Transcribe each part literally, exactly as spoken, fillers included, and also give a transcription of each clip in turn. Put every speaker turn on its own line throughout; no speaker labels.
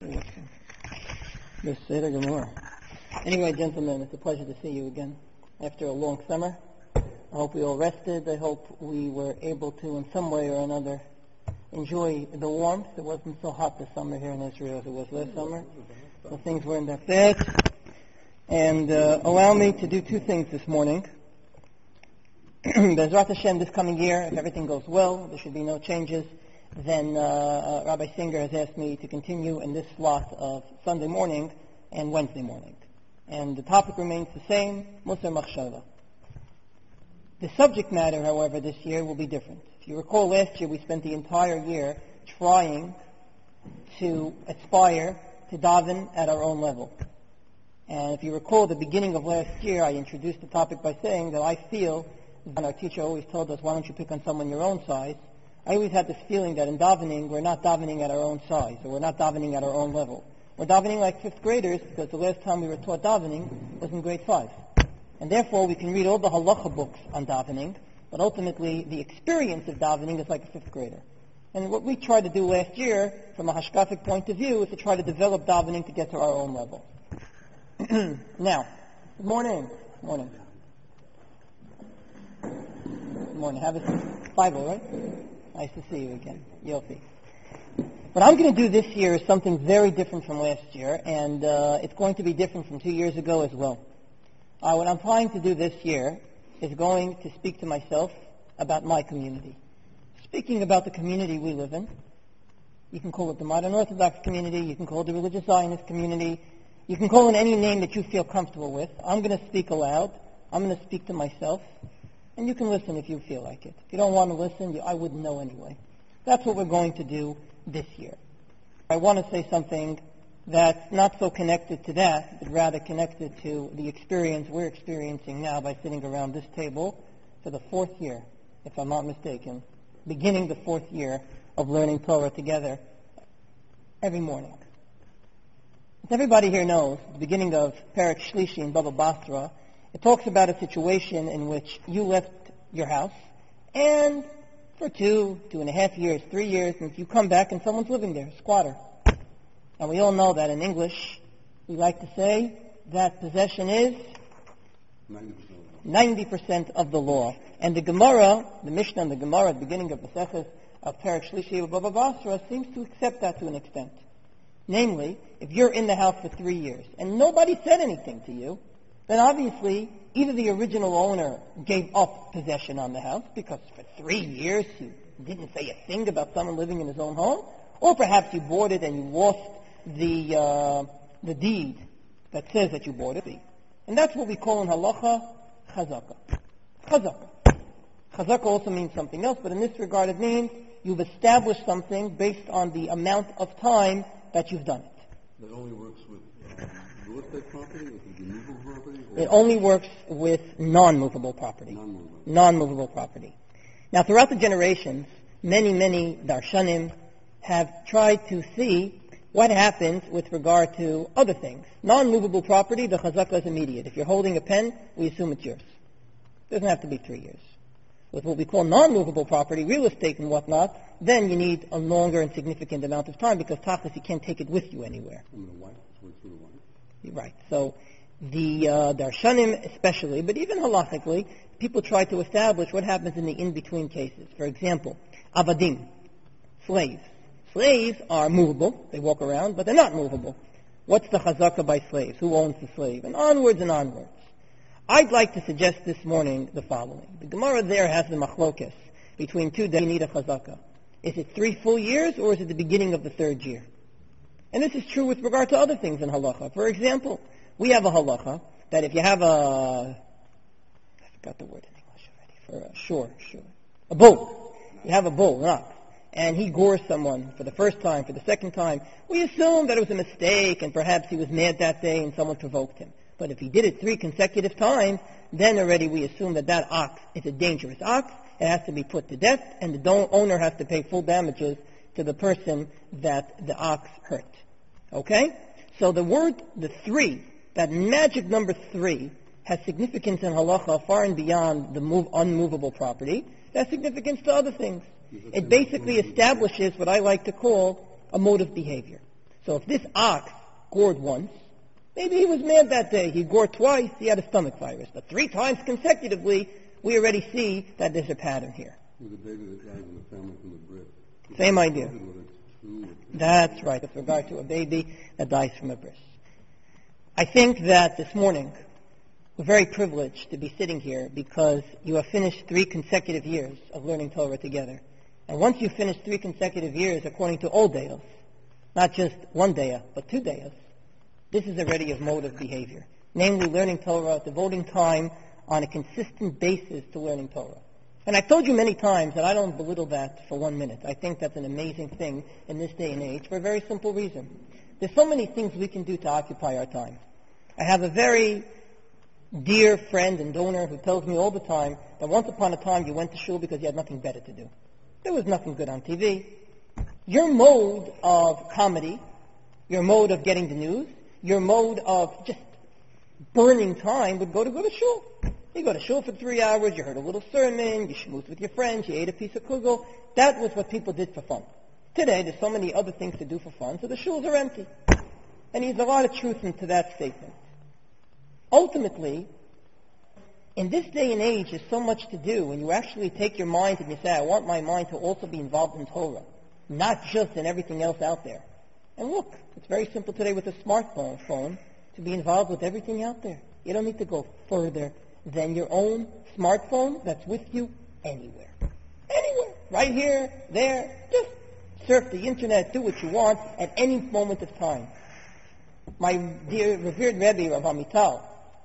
Anyway, gentlemen, it's a pleasure to see you again after a long summer. I hope we all rested. I hope we were able to, in some way or another, enjoy the warmth. It wasn't so hot this summer here in Israel as it was last summer, so things weren't that bad. And uh, allow me to do two things this morning. Bezrat Hashem, this coming year, if everything goes well, there should be no changes, then uh, uh, Rabbi Singer has asked me to continue in this slot of Sunday morning and Wednesday morning. And the topic remains the same, Musar Machshava. The subject matter, however, this year will be different. If you recall, last year we spent the entire year trying to aspire to daven at our own level. And if you recall, at the beginning of last year, I introduced the topic by saying that I feel, and our teacher always told us, why don't you pick on someone your own size? I always had this feeling that in davening, we're not davening at our own size, or we're not davening at our own level. We're davening like fifth graders, because the last time we were taught davening was in grade five. And therefore, we can read all the halacha books on davening, but ultimately, the experience of davening is like a fifth grader. And what we tried to do last year, from a hashkafic point of view, is to try to develop davening to get to our own level. Now, good morning. Good morning. Good morning. Have a seat. Bible, right? Nice to see you again. Yofi. What I'm going to do this year is something very different from last year, and uh, it's going to be different from two years ago as well. Uh, what I'm trying to do this year is going to speak to myself about my community. Speaking about the community we live in, you can call it the modern Orthodox community, you can call it the religious Zionist community, you can call it any name that you feel comfortable with. I'm going to speak aloud. I'm going to speak to myself. And you can listen if you feel like it. If you don't want to listen, you, I wouldn't know anyway. That's what we're going to do this year. I want to say something that's not so connected to that, but rather connected to the experience we're experiencing now by sitting around this table for the fourth year, if I'm not mistaken, beginning the fourth year of learning Torah together every morning. As everybody here knows, at the beginning of Perek Shlishi in Baba Basra, it talks about a situation in which you left your house, and for two, two and a half years, three years, and you come back and someone's living there, a squatter. And we all know that in English, we like to say that possession is ninety percent of the law. And the Gemara, the Mishnah and the Gemara at the beginning of the Masechus of Perek Shlishi of Baba Basra seems to accept that to an extent. Namely, if you're in the house for three years and nobody said anything to you, then obviously either the original owner gave up possession on the house because for three years he didn't say a thing about someone living in his own home, or perhaps you bought it and you lost the uh, the deed that says that you bought it. And that's what we call in halacha chazaka. Chazaka. Chazaka also means something else, but in this regard it means you've established something based on the amount of time that you've done it.
That only works with um, real estate property, with movable property?
It only works with non-movable property.
Non-movable.
Non-movable property. Now, throughout the generations, many, many darshanim have tried to see what happens with regard to other things. Non-movable property, the chazaka is immediate. If you're holding a pen, we assume it's yours. It doesn't have to be three years. With what we call non-movable property, real estate and whatnot, then you need a longer and significant amount of time because tachlis, you can't take it with you anywhere.
I'm going to wipe. It's through the wipe.
You're right. So the uh, darshanim especially, but even halachically, people try to establish what happens in the in-between cases. For example, avadim, slaves. Slaves are movable. They walk around, but they're not movable. What's the chazaka by slaves? Who owns the slave? And onwards and onwards. I'd like to suggest this morning the following. The Gemara there has the machlokes between two that you need a chazaka. Is it three full years or is it the beginning of the third year? And this is true with regard to other things in halacha. For example, we have a halacha that if you have a, I forgot the word in English already, for a sure, sure, a bull. You have a bull, an ox, and he gores someone for the first time, for the second time. We assume that it was a mistake and perhaps he was mad that day and someone provoked him. But if he did it three consecutive times, then already we assume that that ox is a dangerous ox. It has to be put to death, and the don- owner has to pay full damages to the person that the ox hurt. Okay? So the word, the three, that magic number three, has significance in halacha far and beyond the move, unmovable property. It has significance to other things. It basically establishes what I like to call a mode of behavior. So if this ox gored once, maybe he was mad that day. He gored twice, he had a stomach virus. But three times consecutively, we already see that there's a pattern here.
With the baby that dies in the family from the breast.
Same idea. That's right, with regard to a baby that dies from a bris. I think that this morning we're very privileged to be sitting here because you have finished three consecutive years of learning Torah together. And once you finish three consecutive years, according to all dayos, not just one day, but two days, this is already a mode of behavior. Namely, learning Torah, devoting time on a consistent basis to learning Torah. And I've told you many times that I don't belittle that for one minute. I think that's an amazing thing in this day and age for a very simple reason. There's so many things we can do to occupy our time. I have a very dear friend and donor who tells me all the time that once upon a time you went to shul because you had nothing better to do. There was nothing good on T V. Your mode of comedy, your mode of getting the news, your mode of just burning time would go to go to shul. You go to shul for three hours, you heard a little sermon, you schmoozed with your friends, you ate a piece of kugel. That was what people did for fun. Today, there's so many other things to do for fun, so the shuls are empty. And there's a lot of truth into that statement. Ultimately, in this day and age, there's so much to do when you actually take your mind and you say, I want my mind to also be involved in Torah, not just in everything else out there. And look, it's very simple today with a smartphone phone to be involved with everything out there. You don't need to go further than your own smartphone that's with you anywhere. Anywhere. Right here, there. Just surf the internet, do what you want at any moment of time. My dear revered Rebbe, Rav Amital,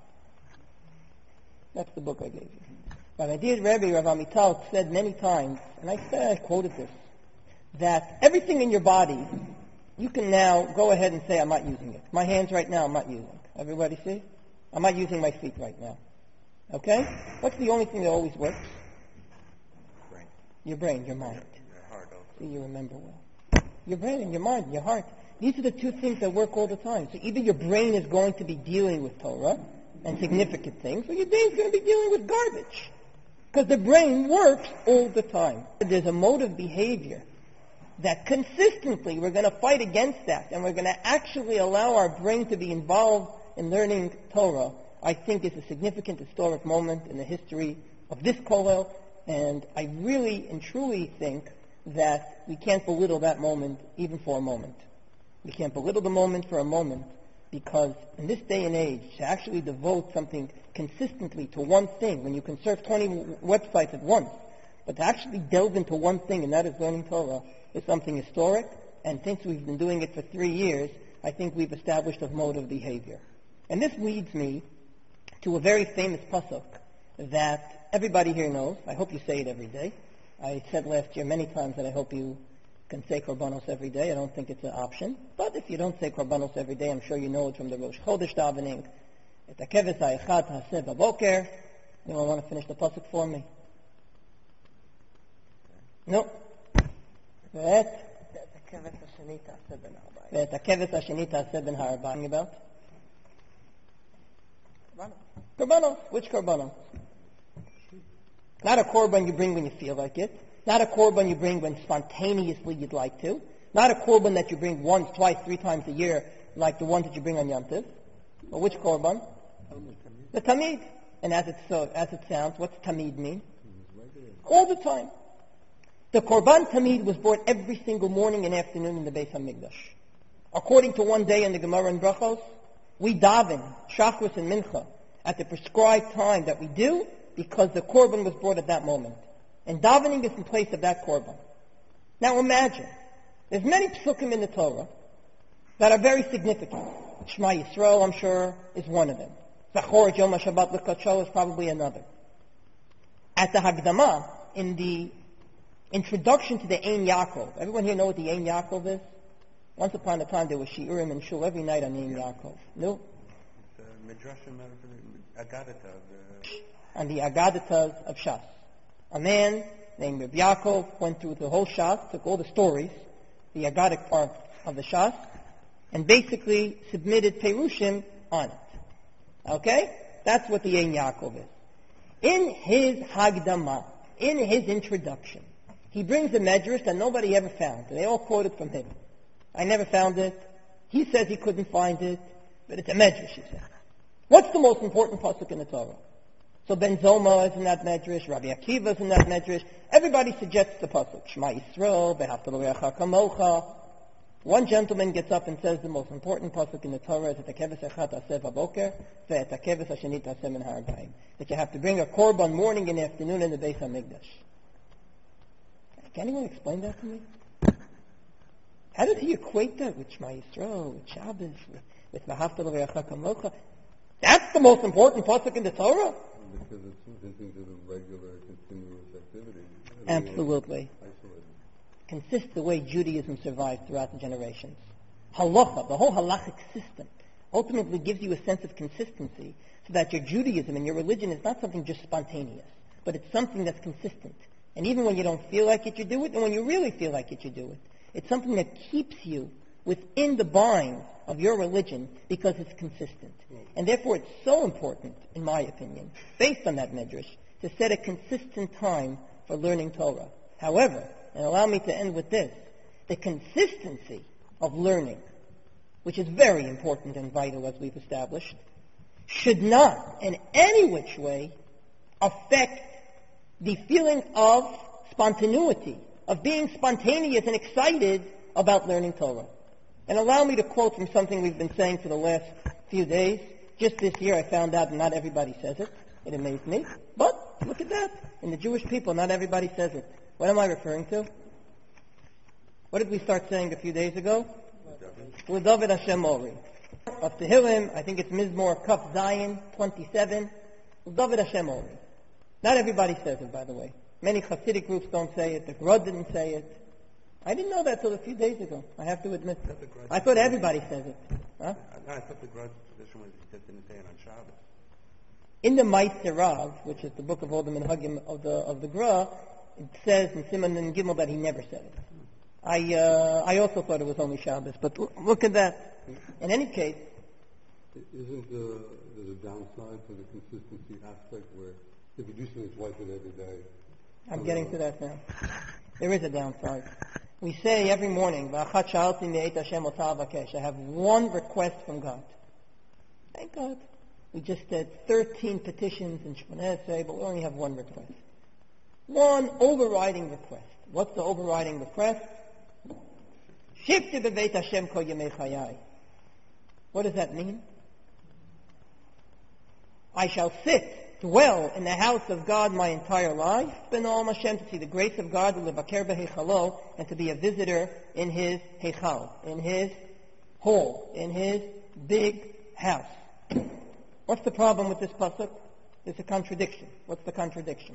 that's the book I gave you. But my dear Rebbe, Rav Amital, said many times, and I said, I quoted this, that everything in your body, you can now go ahead and say, I'm not using it. My hands right now, I'm not using. Everybody see? I'm not using my feet right now. Okay? What's the only thing that always works?
Brain.
Your brain, your mind.
Your heart also.
See, you remember well. Your brain and your mind, your heart. These are the two things that work all the time. So either your brain is going to be dealing with Torah and significant things, or your brain's going to be dealing with garbage. Because the brain works all the time. There's a mode of behavior that consistently we're going to fight against that, and we're going to actually allow our brain to be involved in learning Torah. I think is a significant historic moment in the history of this kollel, and I really and truly think that we can't belittle that moment even for a moment. We can't belittle the moment for a moment, because in this day and age, to actually devote something consistently to one thing, when you can surf twenty websites at once, but to actually delve into one thing, and that is learning Torah, is something historic, and since we've been doing it for three years, I think we've established a mode of behavior. And this leads me to a very famous pasuk that everybody here knows. I hope you say it every day. I said last year many times that I hope you can say korbanos every day. I don't think it's an option. But if you don't say korbanos every day, I'm sure you know it from the Rosh Chodesh davening. Et hakeves ha'echad ha'aseh baboker. Anyone want to finish the pasuk for me? No. ואת הכבש השני תעשה בין הארבעים. ואת הכבש השני תעשה בין הארבעים. About? Korbanos. Which korbanos? Not a korban you bring when you feel like it. Not a korban you bring when spontaneously you'd like to. Not a korban that you bring once, twice, three times a year, like the ones that you bring on Yom Tov. But which korban? The tamid. And as it so, as it sounds, what's tamid mean? All the time. The korban tamid was brought every single morning and afternoon in the Beis HaMikdash. According to one day in the Gemara and Brachos, we daven Shachris and Mincha at the prescribed time that we do because the korban was brought at that moment. And davening is in place of that korban. Now imagine, there's many psukim in the Torah that are very significant. Shema Yisrael, I'm sure, is one of them. Zachor et Yom HaShabbat l'Kadsho is probably another. At the Hagdama, in the introduction to the Ein Yaakov, everyone here know what the Ein Yaakov is? Once upon a time there was shiurim and shul every night on Ein Yaakov. No?
It's a midrashim of Agadata.
On the Agadatas of Shas. A man named Reb Yaakov went through the whole Shas, took all the stories, the Agadic part of the Shas, and basically submitted Perushim on it. Okay? That's what the Ein Yaakov is. In his Hagdama, in his introduction, he brings a medrash that nobody ever found. And they all quote it from him. I never found it. He says he couldn't find it, but it's a medrash, he says. What's the most important pasuk in the Torah? So Ben Zoma is in that medrash, Rabbi Akiva is in that medrash. Everybody suggests the pasuk. Shema Yisrael, V'ahavta l'reacha kamocha. One gentleman gets up and says the most important pasuk in the Torah is that you have to bring a korban morning and afternoon in the Beis HaMikdash. Can anyone explain that to me? How did he equate that with Shema Yisrael, with Shabbos, with V'ahavta l'reacha kamocha? That's the most important pasuk in the Torah?
Because it's something to the regular, continuous activity.
Absolutely. Consists the way Judaism survived throughout the generations. Halacha, the whole halachic system, ultimately gives you a sense of consistency so that your Judaism and your religion is not something just spontaneous, but it's something that's consistent. And even when you don't feel like it, you do it, and when you really feel like it, you do it. It's something that keeps you within the binds of your religion because it's consistent. And therefore it's so important, in my opinion, based on that medrash, to set a consistent time for learning Torah. However, and allow me to end with this, the consistency of learning, which is very important and vital as we've established, should not in any which way affect the feeling of spontaneity, of being spontaneous and excited about learning Torah. And allow me to quote from something we've been saying for the last few days. Just this year I found out that not everybody says it. It amazed me. But look at that. In the Jewish people, not everybody says it. What am I referring to? What did we start saying a few days ago? L'David Hashem Ori. Of Tehillim, I think it's Mizmor Kaf Zion twenty-seven. L'David Hashem Ori. Not everybody says it, by the way. Many Hasidic groups don't say it. The Gra didn't say it. I didn't know that till a few days ago. I have to admit. I thought everybody says it. Huh?
No, I thought the Gra tradition was just didn't say it on Shabbos.
In the Ma'aser Rav, which is the book of all the Minhagim of the of the Gra, it says in Siman and Gimel that he never said it. I uh, I also thought it was only Shabbos, but l- look at that. In any case,
Isn't uh, there a downside to the consistency aspect where if you do something twice it every day?
I'm getting to that now. There is a downside. We say every morning, I have one request from God. Thank God. We just did thirteen petitions in Shmoneh Esrei, but we only have one request. One overriding request. What's the overriding request? Shifti b'Beit Hashem kol yemei chayai. What does that mean? I shall sit, dwell in the house of God my entire life, b'noam Hashem, to see the grace of God, l'vaker b'heichalo, and to be a visitor in His heichal, in His hall, in His big house. What's the problem with this pasuk? There's a contradiction. What's the contradiction?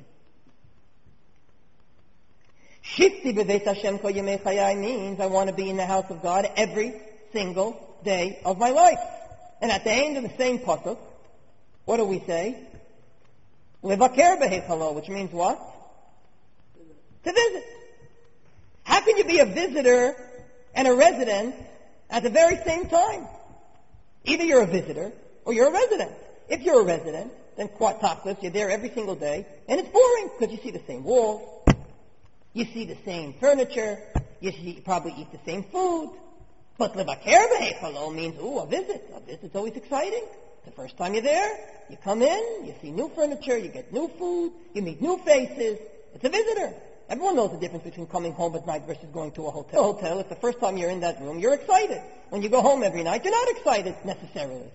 Shifti b'Beit Hashem kol yemei chayai means I want to be in the house of God every single day of my life. And at the end of the same pasuk, what do we say? Levaker b'heichalo, which means what? To visit. How can you be a visitor and a resident at the very same time? Either you're a visitor or you're a resident. If you're a resident, then quat tachlis, you're there every single day, and it's boring because you see the same walls, you see the same furniture, you, see, you probably eat the same food. But levaker b'heichalo means, ooh, a visit. A visit's always exciting. The first time you're there, you come in, you see new furniture, you get new food, you meet new faces. It's a visitor. Everyone knows the difference between coming home at night versus going to a hotel. A hotel, if the first time you're in that room, you're excited. When you go home every night, you're not excited necessarily.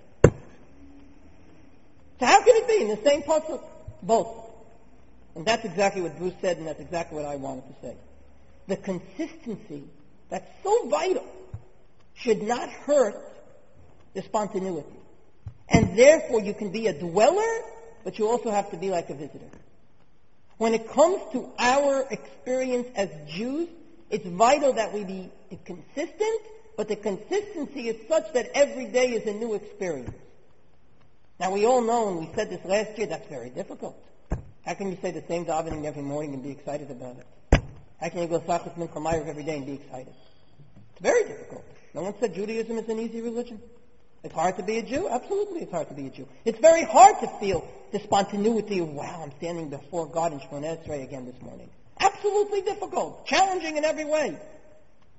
So how can it be in the same pasuk? Both. And that's exactly what Bruce said, and that's exactly what I wanted to say. The consistency that's so vital should not hurt the spontaneity. And therefore you can be a dweller, but you also have to be like a visitor. When it comes to our experience as Jews, it's vital that we be consistent, but the consistency is such that every day is a new experience. Now we all know, and we said this last year, that's very difficult. How can you say the same davening every morning and be excited about it? How can you go Sachas Mincha Ma'ariv every day and be excited? It's very difficult. No one said Judaism is an easy religion. It's hard to be a Jew? Absolutely it's hard to be a Jew. It's very hard to feel the spontaneity of, wow, I'm standing before God in Shmoneh Esrei again this morning. Absolutely difficult. Challenging in every way.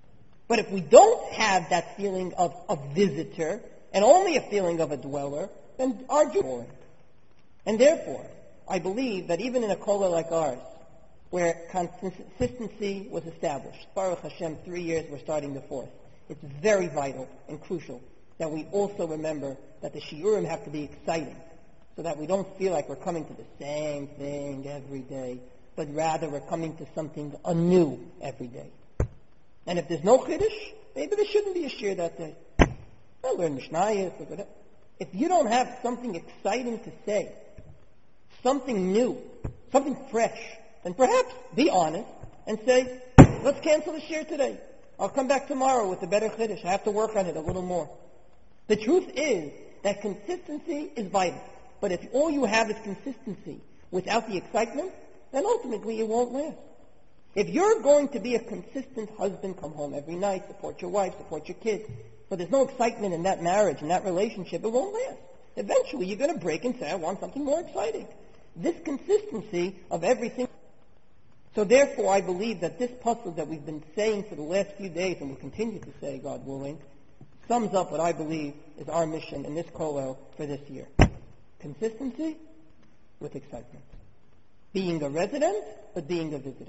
But if we don't have that feeling of a visitor and only a feeling of a dweller, then our Jews are boring. And therefore, I believe that even in a kollel like ours, where consistency was established, Baruch Hashem, three years, we're starting the fourth. It's very vital and crucial that we also remember that the shiurim have to be exciting, so that we don't feel like we're coming to the same thing every day, but rather we're coming to something anew every day. And if there's no chiddush, maybe there shouldn't be a shiur that day. I'll learn Mishnayos or whatever. If you don't have something exciting to say, something new, something fresh, then perhaps be honest and say, let's cancel the shiur today. I'll come back tomorrow with a better chiddush. I have to work on it a little more. The truth is that consistency is vital. But if all you have is consistency without the excitement, then ultimately it won't last. If you're going to be a consistent husband, come home every night, support your wife, support your kids, but there's no excitement in that marriage, in that relationship, it won't last. Eventually you're going to break and say, I want something more exciting. This consistency of everything. So therefore I believe that this puzzle that we've been saying for the last few days, and will continue to say, God willing, sums up what I believe is our mission in this kollel for this year. Consistency with excitement. Being a resident, but being a visitor.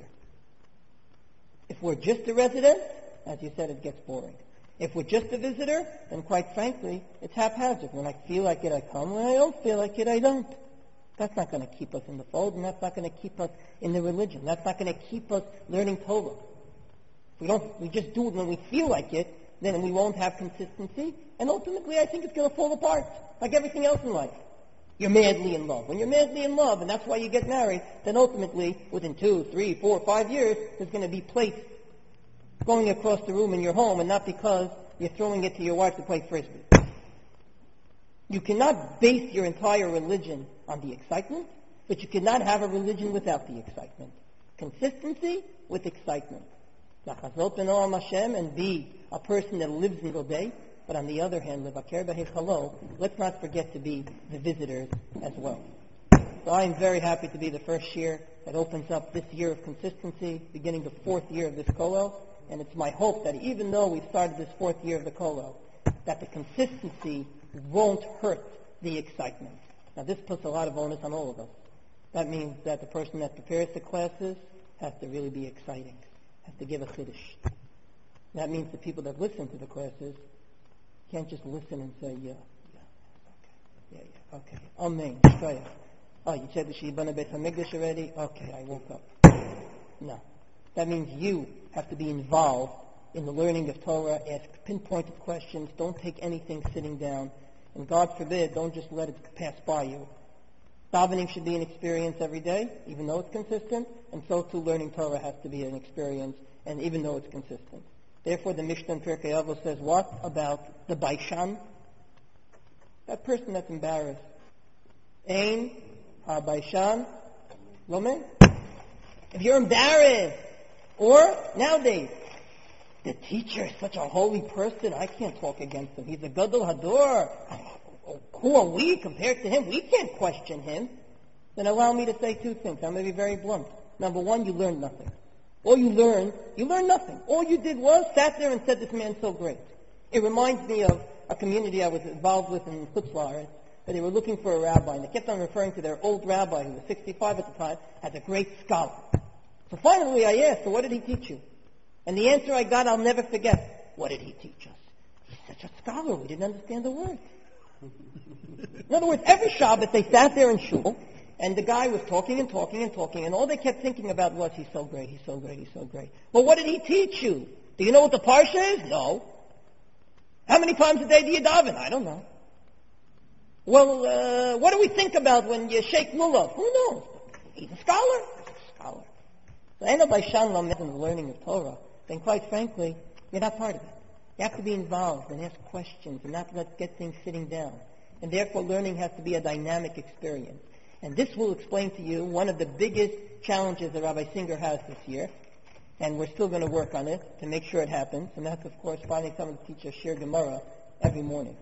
If we're just a resident, as you said, it gets boring. If we're just a visitor, then quite frankly, it's haphazard. When I feel like it, I come. When I don't feel like it, I don't. That's not going to keep us in the fold, and that's not going to keep us in the religion. That's not going to keep us learning Torah. If we don't, we just do it when we feel like it, then we won't have consistency, and ultimately I think it's going to fall apart, like everything else in life. You're madly in love. When you're madly in love, and that's why you get married, then ultimately, within two, three, four, five years, there's going to be plates going across the room in your home, and not because you're throwing it to your wife to play frisbee. You cannot base your entire religion on the excitement, but you cannot have a religion without the excitement. Consistency with excitement. Nachazot b'noam Hashem, and be a person that lives in the day. But on the other hand, levaker b'heichalo, let's not forget to be the visitors as well. So I am very happy to be the first year that opens up this year of consistency, beginning the fourth year of this kollel. And it's my hope that even though we've started this fourth year of the kollel, that the consistency won't hurt the excitement. Now this puts a lot of onus on all of us. That means that the person that prepares the classes has to really be exciting, has to give a chiddush. That means the people that listen to the classes can't just listen and say, yeah, yeah, okay, yeah, yeah, okay, amen, shkoyach. Oh, you said the Shibana Beit HaMikdash already? Okay, I woke up. No. That means you have to be involved in the learning of Torah, ask pinpointed questions, don't take anything sitting down, and God forbid, don't just let it pass by you. Davening should be an experience every day, even though it's consistent, and so too learning Torah has to be an experience, and even though it's consistent. Therefore, the Mishnah in Pirkei Avos says, what about the Baishan? That person that's embarrassed. Ein ha-Baishan Lomen. If you're embarrassed, or nowadays, the teacher is such a holy person, I can't talk against him. He's a Gadol Hador. Who are we compared to him? We can't question him. Then allow me to say two things. I'm going to be very blunt. Number one, you learned nothing. All you learned, you learned nothing. All you did was sat there and said, this man's so great. It reminds me of a community I was involved with in Chutz La'aretz, where they were looking for a rabbi, and they kept on referring to their old rabbi, who was sixty-five at the time, as a great scholar. So finally I asked, so what did he teach you? And the answer I got, I'll never forget. What did he teach us? He's such a scholar, we didn't understand the word. In other words, every Shabbat they sat there in shul, and the guy was talking and talking and talking, and all they kept thinking about was, he's so great, he's so great, he's so great. Well, what did he teach you? Do you know what the Parsha is? No. How many times a day do you daven? I don't know. Well, uh, what do we think about when you shake lulav? Who knows? He's a scholar. He's a scholar. So ain't nobody shan lamed in the learning of Torah. Then quite frankly, you're not part of it. You have to be involved and ask questions and not let get things sitting down. And therefore learning has to be a dynamic experience. And this will explain to you one of the biggest challenges that Rabbi Singer has this year. And we're still going to work on it to make sure it happens. And that's, of course, finding someone to teach us Shir Gemara every morning.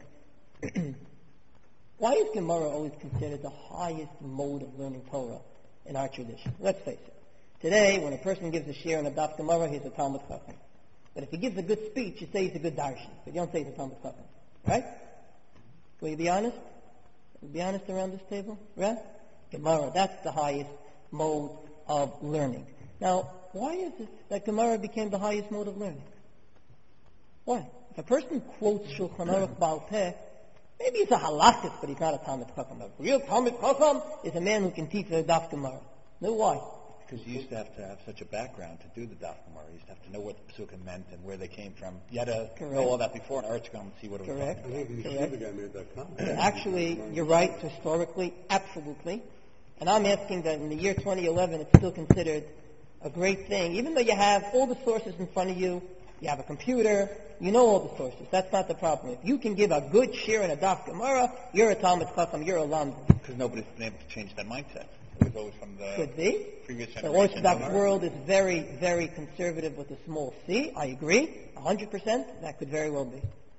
Why is Gemara always considered the highest mode of learning Torah in our tradition? Let's face it. Today, when a person gives a Shir on a Daf Gemara, he's a Talmud Chacham. But if he gives a good speech, you say he's a good darshan. But you don't say he's a Talmud Chacham. Right? Will you be honest? Will you be honest around this table? Right? Gemara, that's the highest mode of learning. Now, why is it that Gemara became the highest mode of learning? Why? If a person quotes Shulchan Aruch Baal Peh, maybe he's a halachist, but he's not a Talmud Chacham. A real Talmud Chacham is a man who can teach the Daf Gemara. No, why?
Because you used to have to have such a background to do the Daf Gemara. You used to have to know what the Pesukim meant and where they came from. You had to
Correct.
know all that before an Arch come and see what it was
Correct.
talking
I
about.
think the
Correct.
Yeshiva guy made that comment.
Actually, you're right, historically, absolutely. And I'm asking that in the year twenty eleven, it's still considered a great thing. Even though you have all the sources in front of you, you have a computer, you know all the sources. That's not the problem. If you can give a good shir in a Daf Gemara, you're a Talmud Chacham, you're a Lamd.
Because nobody's been able to change that mindset. It was always from the
Could be.
previous
The
generation.
Orthodox world is very, very conservative with a small c. I agree, one hundred percent. That could very well be.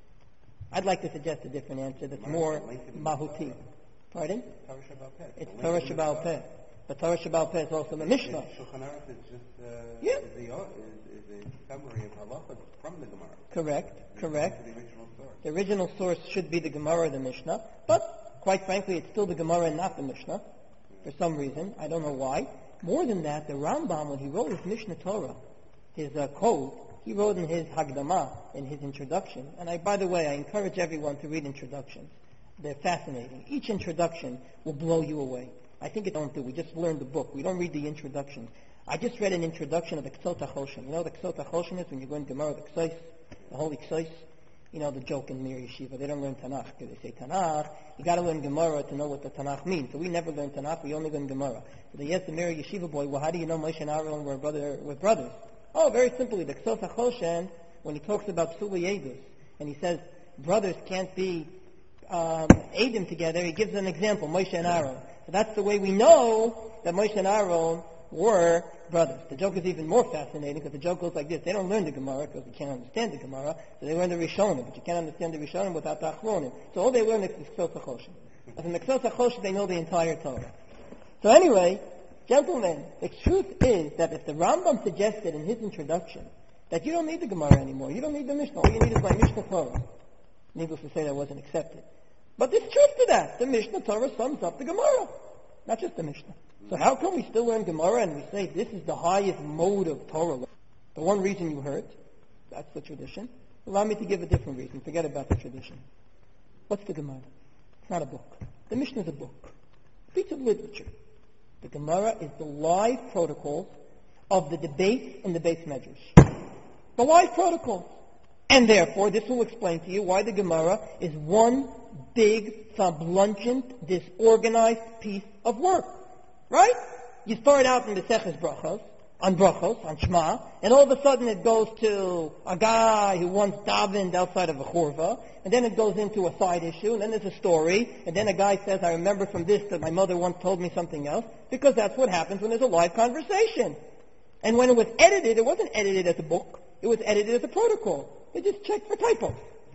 I'd like to suggest a different answer that's more mahuti. Pardon? It's Torah Shabbal Peh. But Torah Shabbal Peh is also the Mishnah.
Shulchan Aruch is just uh,
Yeah.
is, the, is, is a summary of halachas from the Gemara.
Correct, correct.
The original source.
The original source should be the Gemara or the Mishnah, but quite frankly, it's still the Gemara and not the Mishnah. For some reason, I don't know why. More than that, the Rambam, when he wrote his Mishnah Torah, his uh, code, he wrote in his Hagdama, in his introduction. And I, by the way, I encourage everyone to read introductions. They're fascinating. Each introduction will blow you away. I think it don't do. We just learned the book. We don't read the introduction. I just read an introduction of the Ksot HaChoshen. You know what the Ksot HaChoshen is when you go in Gemara, the Ksais, the Holy Ksais? You know the joke in Mir Yeshiva. They don't learn Tanakh because they say Tanakh. You got to learn Gemara to know what the Tanakh means. So we never learn Tanakh. We only learn Gemara. So they asked the Mir Yeshiva boy, well, how do you know Moshe and Aaron were brother were brothers? Oh, very simply. The Ksot HaChoshen, when he talks about Suli Edus, and he says brothers can't be um, Edom together, he gives an example, Moshe and Aaron. So that's the way we know that Moshe and Aaron were brothers. The joke is even more fascinating because the joke goes like this. They don't learn the Gemara because they can't understand the Gemara, so they learn the Rishonim, but you can't understand the Rishonim without the Achronim. So all they learn is the Ksot HaChoshen. As in the Ksot HaChoshen, they know the entire Torah. So anyway, gentlemen, the truth is that if the Rambam suggested in his introduction that you don't need the Gemara anymore, you don't need the Mishnah, all you need is my Mishnah Torah, needless to say that wasn't accepted. But there's truth to that. The Mishnah Torah sums up the Gemara, not just the Mishnah. So how come we still learn Gemara and we say this is the highest mode of Torah? The one reason you heard, that's the tradition. Allow me to give a different reason. Forget about the tradition. What's the Gemara? It's not a book. The Mishnah is a book. A piece of literature. The Gemara is the live protocols of the debates in the Beis Medrash. The live protocols. And therefore, this will explain to you why the Gemara is one big, sublungent, disorganized piece of work. Right? You start out in the Seches Brachos, on Brachos, on Shema, and all of a sudden it goes to a guy who once davened outside of a churva, and then it goes into a side issue, and then there's a story, and then a guy says, I remember from this that my mother once told me something else, because that's what happens when there's a live conversation. And when it was edited, it wasn't edited as a book, it was edited as a protocol. They just checked for typos.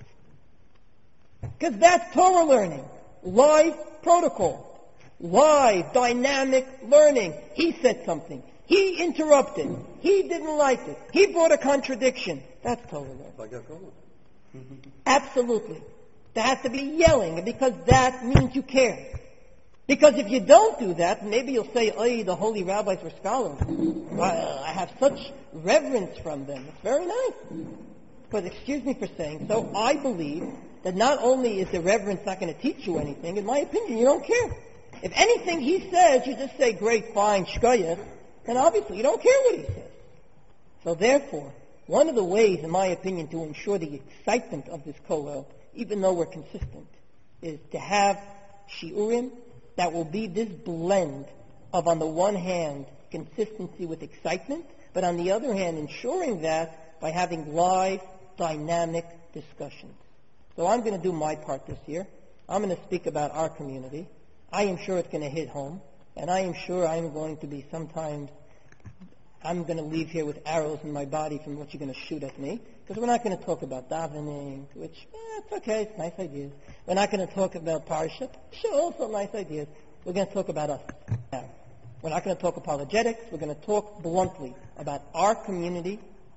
Because that's Torah learning. Live protocol. Live, dynamic learning. He said something. He interrupted. He didn't like it. He brought a contradiction. That's Torah learning.
Like I told
Absolutely. There has to be yelling because that means you care. Because if you don't do that, maybe you'll say, oh, the holy rabbis were scholars. I, I have such reverence from them. It's very nice. But excuse me for saying so, I believe that not only is the reverence not going to teach you anything, in my opinion, you don't care. If anything he says, you just say, great, fine, shkoyach, then obviously you don't care what he says. So therefore, one of the ways, in my opinion, to ensure the excitement of this kollel, even though we're consistent, is to have shiurim that will be this blend of, on the one hand, consistency with excitement, but on the other hand, ensuring that by having live, dynamic discussions. So I'm going to do my part this year. I'm going to speak about our community. I am sure it's going to hit home, and I am sure I'm going to be sometimes, I'm going to leave here with arrows in my body from what you're going to shoot at me, because we're not going to talk about davening, which, eh, it's okay, it's nice ideas. We're not going to talk about parashah, sure, also nice ideas. We're going to talk about us. Now, we're not going to talk apologetics. We're going to talk bluntly about our community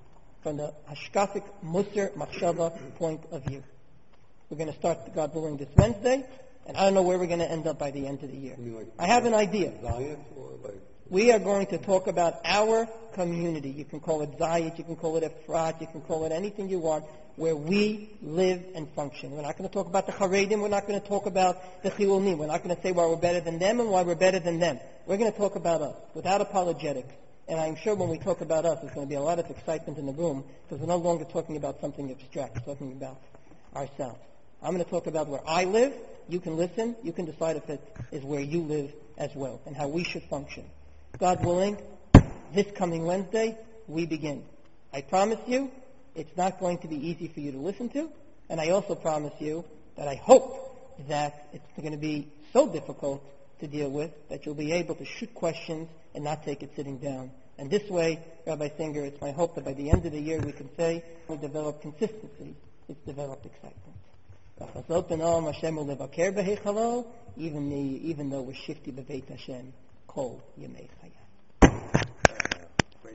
from the Hashkafic Musar Machshava point of view. We're going to start, God willing, this Wednesday, and I don't know where we're going to end up by the end of the year.
You mean like
I have an idea.
Zayat or like
We are going to talk about our community. You can call it Zayat, you can call it Efrat, you can call it anything you want, where we live and function. We're not going to talk about the Haredim, we're not going to talk about the Chilunim, we're not going to say why we're better than them and why we're better than them. We're going to talk about us, without apologetics. And I'm sure when we talk about us, there's going to be a lot of excitement in the room, because we're no longer talking about something abstract, we're talking about ourselves. I'm going to talk about where I live. You can listen, you can decide if it is where you live as well, and how we should function. God willing, this coming Wednesday, we begin. I promise you, it's not going to be easy for you to listen to, and I also promise you that I hope that it's going to be so difficult to deal with that you'll be able to shoot questions and not take it sitting down. And this way, Rabbi Singer, it's my hope that by the end of the year we can say we develop consistency, it's developed excitement. Even, the, even though we're shifty b'veit Hashem, kol yemei chayim.